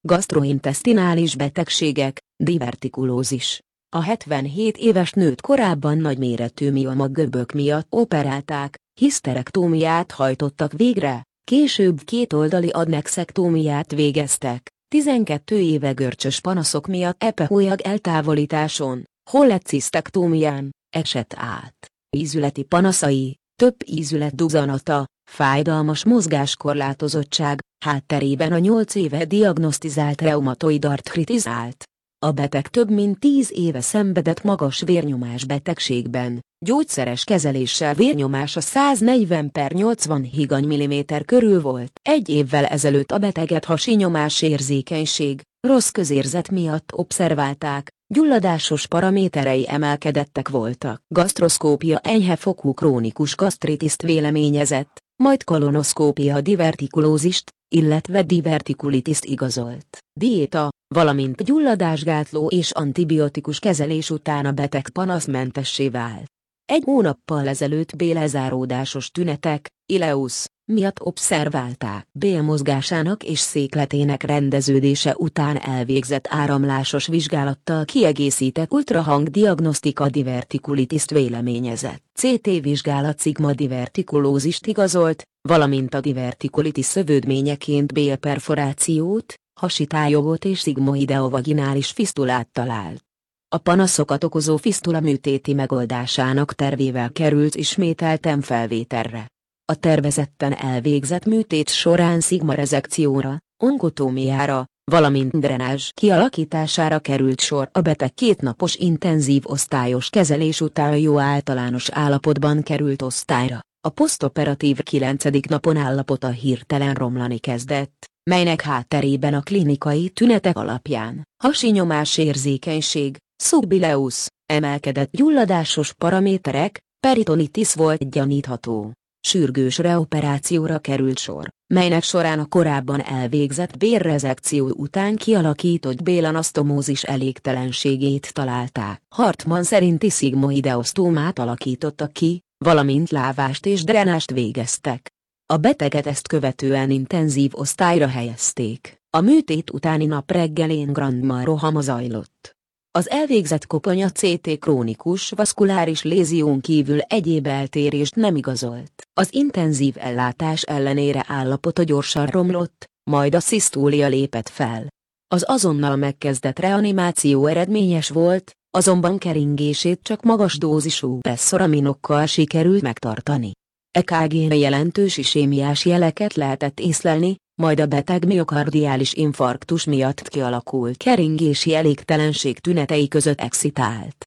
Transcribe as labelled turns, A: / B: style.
A: Gastrointesztinális betegségek, divertikulózis. A 77 éves nőt korábban nagyméretű mioma gömbök miatt operálták, hiszterektómiát hajtottak végre, később kétoldali adnexektómiát végeztek, 12 éve görcsös panaszok miatt epehólyag eltávolításon, holleциsztektómián esett át. Ízületi panaszai, több ízület duzzanata, fájdalmas mozgáskorlátozottság, hátterében a 8 éve diagnosztizált reumatoid artritis állt. A beteg több mint 10 éve szenvedett magas vérnyomás betegségben, gyógyszeres kezeléssel vérnyomása 140/80 higany milliméter körül volt. Egy évvel ezelőtt a beteget hasi nyomásérzékenység, rossz közérzet miatt obszerválták, gyulladásos paraméterei emelkedettek voltak. Gasztroszkópia enyhe-fokú krónikus gasztritiszt véleményezett, majd kolonoszkópia divertikulózist, illetve divertikulitiszt igazolt. Diéta, valamint gyulladásgátló és antibiotikus kezelés után a beteg panaszmentessé vált. Egy hónappal ezelőtt béllezáródásos tünetek, ileus, miatt obszerválták. Bélmozgásának és székletének rendeződése után elvégzett áramlásos vizsgálattal kiegészített ultrahangdiagnosztika divertikulitiszt véleményezett. CT vizsgálat szigma divertikulózist igazolt, valamint a divertikulitis szövődményeként bélperforációt, hasitájogot és szigmoideovaginális fisztulát talált. A panaszokat okozó fisztula műtéti megoldásának tervével került ismételten felvételre. A tervezetten elvégzett műtét során szigmarezekcióra, onkotómiára, valamint drenázs kialakítására került sor. A beteg 2 napos intenzív osztályos kezelés után jó általános állapotban került osztályra. A posztoperatív 9. napon állapota hirtelen romlani kezdett, melynek hátterében a klinikai tünetek alapján hasi nyomásérzékenység, szubbileus, emelkedett gyulladásos paraméterek, peritonitis volt gyanítható. Sürgős reoperációra került sor, melynek során a korábban elvégzett bélrezekció után kialakított bélanasztomózis elégtelenségét találták. Hartmann szerinti szigmoideosztómát alakítottak ki, valamint lávást és drenást végeztek. A beteget ezt követően intenzív osztályra helyezték. A műtét utáni nap reggelén grandma rohama zajlott. Az elvégzett koponya CT krónikus vaszkuláris lézión kívül egyéb eltérést nem igazolt. Az intenzív ellátás ellenére állapota gyorsan romlott, majd a szisztólia lépett fel. Az azonnal megkezdett reanimáció eredményes volt, azonban keringését csak magas dózisú presszoraminokkal sikerült megtartani. EKG-n jelentős isémiás jeleket lehetett észlelni, majd a beteg miokardiális infarktus miatt kialakult keringési elégtelenség tünetei között excitált